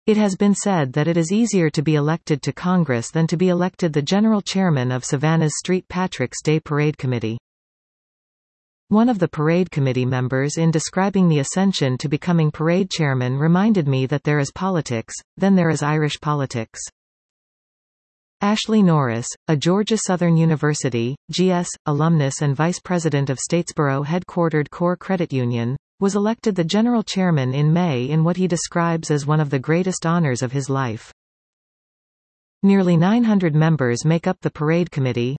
It has been said that it is easier to be elected to Congress than to be elected the general chairman of Savannah's St. Patrick's Day Parade Committee. One of the parade committee members in describing the ascension to becoming parade chairman reminded me that there is politics, then there is Irish politics. Ashley Norris, a Georgia Southern University, GS, alumnus and vice president of Statesboro-headquartered Core Credit Union, was elected the general chairman in May in what he describes as one of the greatest honors of his life. Nearly 900 members make up the parade committee.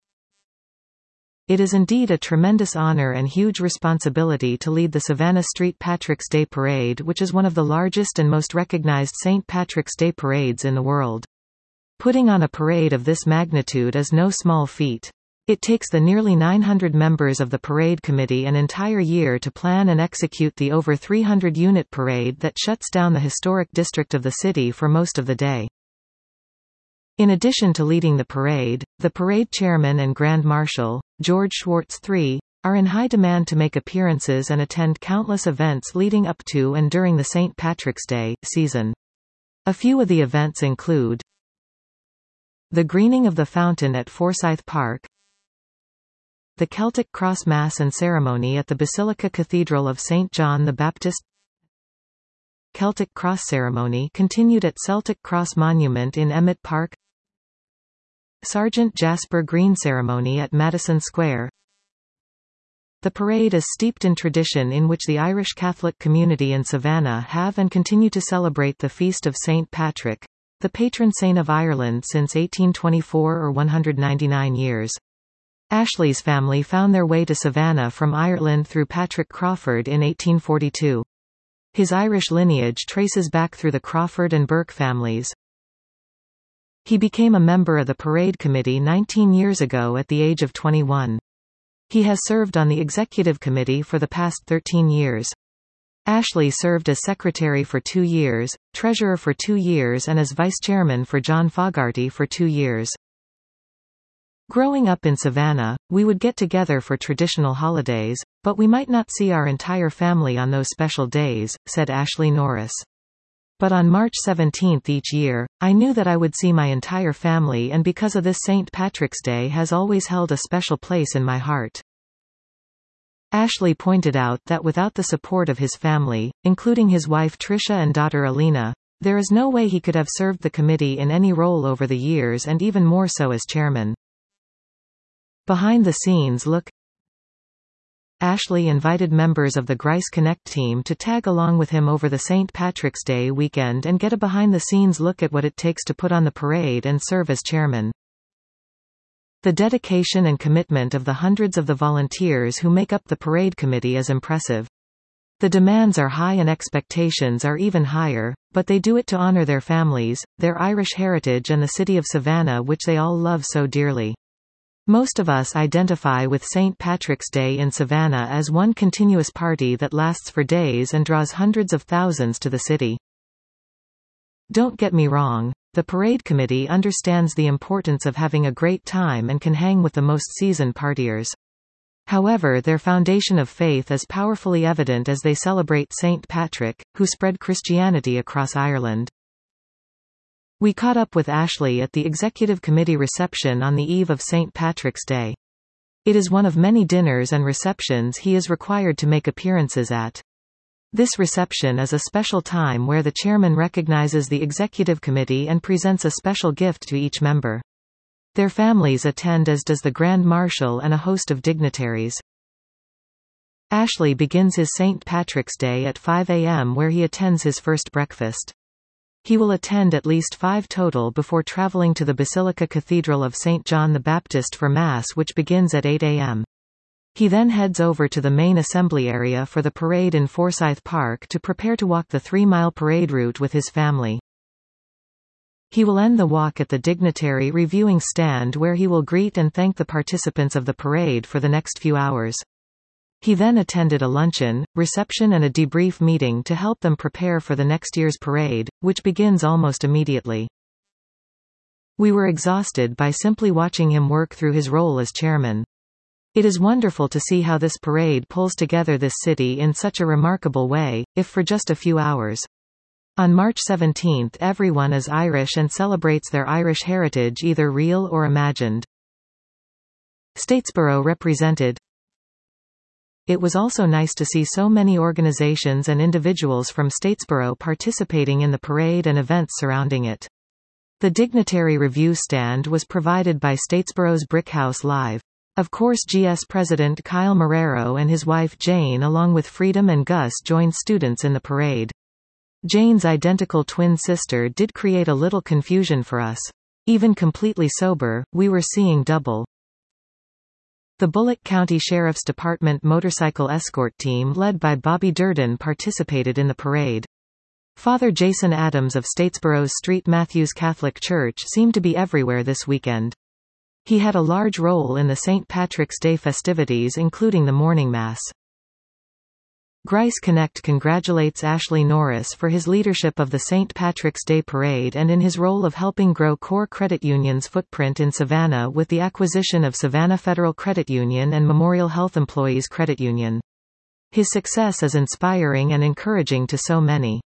It is indeed a tremendous honor and huge responsibility to lead the Savannah St. Patrick's Day Parade, which is one of the largest and most recognized St. Patrick's Day parades in the world. Putting on a parade of this magnitude is no small feat. It takes the nearly 900 members of the parade committee an entire year to plan and execute the over 300-unit parade that shuts down the historic district of the city for most of the day. In addition to leading the parade chairman and Grand Marshal, George Schwartz III, are in high demand to make appearances and attend countless events leading up to and during the St. Patrick's Day season. A few of the events include the greening of the fountain at Forsyth Park, the Celtic Cross Mass and Ceremony at the Basilica Cathedral of St. John the Baptist, Celtic Cross Ceremony continued at Celtic Cross Monument in Emmett Park, Sergeant Jasper Green Ceremony at Madison Square. The parade is steeped in tradition in which the Irish Catholic community in Savannah have and continue to celebrate the Feast of St. Patrick, the patron saint of Ireland since 1824 or 199 years. Ashley's family found their way to Savannah from Ireland through Patrick Crawford in 1842. His Irish lineage traces back through the Crawford and Burke families. He became a member of the parade committee 19 years ago at the age of 21. He has served on the executive committee for the past 13 years. Ashley served as secretary for 2 years, treasurer for 2 years and as vice chairman for John Fogarty for 2 years. Growing up in Savannah, we would get together for traditional holidays, but we might not see our entire family on those special days, said Ashley Norris. But on March 17 each year, I knew that I would see my entire family, and because of this, St. Patrick's Day has always held a special place in my heart. Ashley pointed out that without the support of his family, including his wife Tricia and daughter Alina, there is no way he could have served the committee in any role over the years, and even more so as chairman. Behind the scenes look. Ashley invited members of the Grice Connect team to tag along with him over the St. Patrick's Day weekend and get a behind-the-scenes look at what it takes to put on the parade and serve as chairman. The dedication and commitment of the hundreds of the volunteers who make up the parade committee is impressive. The demands are high and expectations are even higher, but they do it to honor their families, their Irish heritage and the city of Savannah, which they all love so dearly. Most of us identify with St. Patrick's Day in Savannah as one continuous party that lasts for days and draws hundreds of thousands to the city. Don't get me wrong, the parade committee understands the importance of having a great time and can hang with the most seasoned partiers. However, their foundation of faith is powerfully evident as they celebrate St. Patrick, who spread Christianity across Ireland. We caught up with Ashley at the executive committee reception on the eve of St. Patrick's Day. It is one of many dinners and receptions he is required to make appearances at. This reception is a special time where the chairman recognizes the executive committee and presents a special gift to each member. Their families attend, as does the Grand Marshal and a host of dignitaries. Ashley begins his St. Patrick's Day at 5 a.m. where he attends his first breakfast. He will attend at least 5 total before traveling to the Basilica Cathedral of St. John the Baptist for Mass, which begins at 8 a.m. He then heads over to the main assembly area for the parade in Forsyth Park to prepare to walk the 3-mile parade route with his family. He will end the walk at the dignitary reviewing stand where he will greet and thank the participants of the parade for the next few hours. He then attended a luncheon, reception and a debrief meeting to help them prepare for the next year's parade, which begins almost immediately. We were exhausted by simply watching him work through his role as chairman. It is wonderful to see how this parade pulls together this city in such a remarkable way, if for just a few hours. On March 17 everyone is Irish and celebrates their Irish heritage, either real or imagined. Statesboro represented. It was also nice to see so many organizations and individuals from Statesboro participating in the parade and events surrounding it. The Dignitary Review stand was provided by Statesboro's Brickhouse Live. Of course, GS President Kyle Marrero and his wife Jane along with Freedom and Gus joined students in the parade. Jane's identical twin sister did create a little confusion for us. Even completely sober, we were seeing double. The Bullock County Sheriff's Department motorcycle escort team led by Bobby Durden participated in the parade. Father Jason Adams of Statesboro's St. Matthew's Catholic Church seemed to be everywhere this weekend. He had a large role in the St. Patrick's Day festivities, including the morning mass. Grice Connect congratulates Ashley Norris for his leadership of the St. Patrick's Day Parade and in his role of helping grow Core Credit Union's footprint in Savannah with the acquisition of Savannah Federal Credit Union and Memorial Health Employees Credit Union. His success is inspiring and encouraging to so many.